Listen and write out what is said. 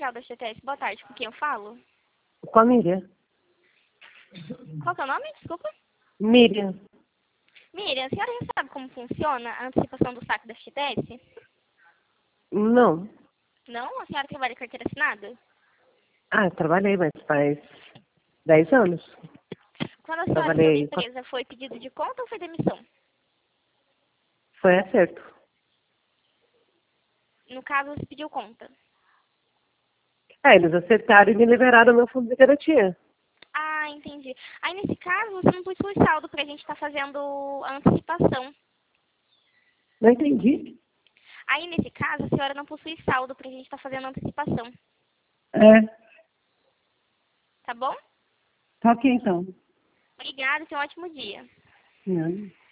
geral da FGTS. Boa tarde, com quem eu falo? Com a Miriam. Qual que é o nome? Desculpa. Miriam. Miriam, a senhora já sabe como funciona a antecipação do saque da FGTS? Não. Não? A senhora trabalha em carteira assinada? Ah, eu trabalhei, mas faz 10 anos. Quando a senhora saiu da Trabalhei. empresa, foi pedido de conta ou foi demissão? Foi acerto. No caso, você pediu conta. Eles acertaram e me liberaram meu fundo de garantia. Ah, entendi. Aí, nesse caso, você não possui saldo pra gente estar fazendo a antecipação. Não entendi. Aí, nesse caso, a senhora não possui saldo pra gente estar fazendo a antecipação. É. Tá bom? Tá ok, então. Obrigada, tenha um ótimo dia. Não.